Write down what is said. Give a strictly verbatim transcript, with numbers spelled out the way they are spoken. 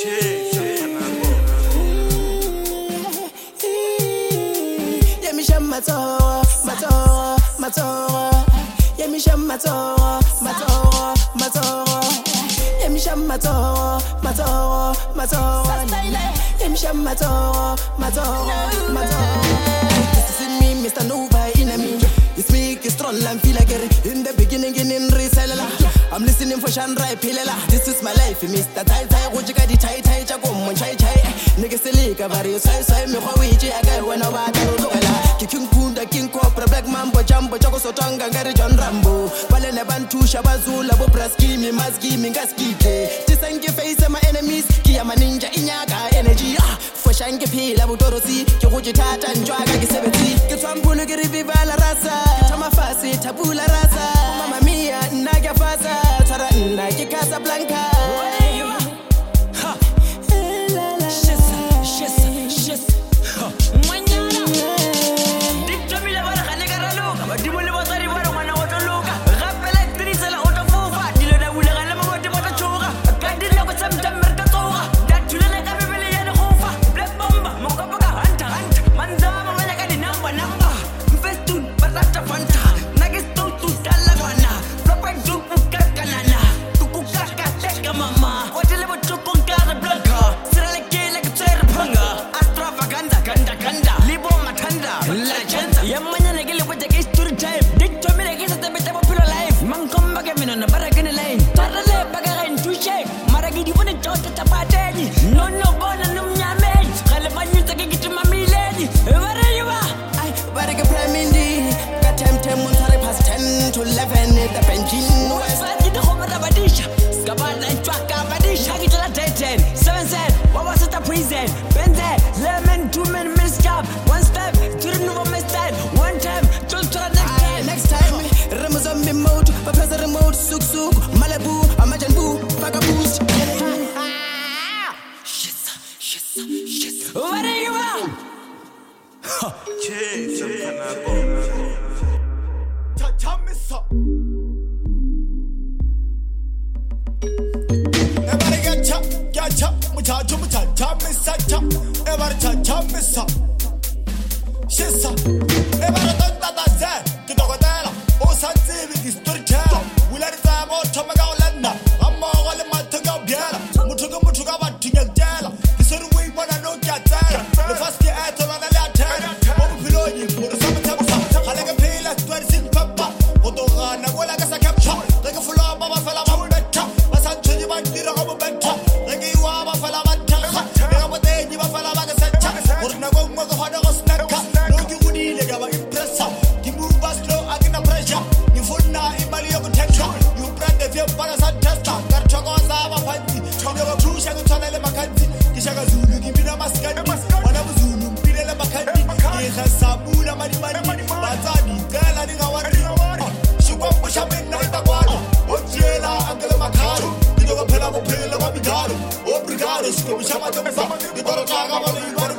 Yeah, me sham matoro, matoro, matoro. Yeah, me sham matoro, matoro, matoro. Yeah, me sham matoro, matoro, matoro. Yeah, me sham matoro, matoro, matoro. This is me, Mister Nova, in me. It's me, it's strong and feel like it. In the beginning, in reseller. I'm listening for Shandra Pilela. This is my life, Mister Tai Tai. Wujika di Tai Tai, Chagom, Chai Chai. Niggas Silika, various size, I me Hawaii, I got one of our King Kunda, King Copra, Black Mambo, Jumbo, Choco Sotanga, Gary John Rambo. Palena Bantu, Shabazula, Bopraski, me Maski, Mingaski. Tisangi face my enemies, Kiama Ninja, Inyaga, energy. For Shanky Pila, Butorosi, Kujitata, and Jaga, seventy. Get some Bulgari Viva la Rasa, Tamafasi, Tabula Rasa, Mamma Mia, Naga Fasa, Tarana, Casablanca. No, no, bona, no, nyame. Kalefanya take it to my milady. Where you are? I better get prime Mindy. Got time, ten, one, past ten to eleven. The pension. No, I get the home of Badisha. Scabana and Traka Badisha. Get to the ten. Seven said, what was it a prison? Benze, lemon, two men, miss job. One step, two new mistake. One time, two to the next time. Next time, Ramazan remote, Professor remote, Suk Suk, Malibu, Amajan Boo, Pagaboost. What are you on? Cheers, I'm Cha-cha-missa. Everybody get cha, get cha, muchacho, muchacha, missa cha. Everybody cha-cha-missa. Shissa. Everybody don't tata zay, to the hotel. Oh, Santi, with his story chair. We let it time out, Tomaga Lenda. I'm all in my Toga Biela. Mutuga Mutuga, what Tinga Jella. The first year I told on the latter, Bob Piloni, for the summer, I like a pale at twenty papa, Otogana, like a capture, like a full of Baba Fala better, a century might be a rubber better, like you are a Fala better, they have a day, you are Fala Bagasa, or Nago Mother Snacker, no you would need a impressor, you move us slow, I get a pressure, you foot now in Mali of protection, you brand the few parasite tester, Garchagos are a fancy, Togo Cruise and Tunnel Macanti, Kishaga Zulu, give me the mascot. Sabula mani mani batani gala ni ngawari shukwa pusha mena itakwano ojela angela makaro kidogo phela bophela babidalo obrigado shukwa pusha matomfa ngibaro taka balo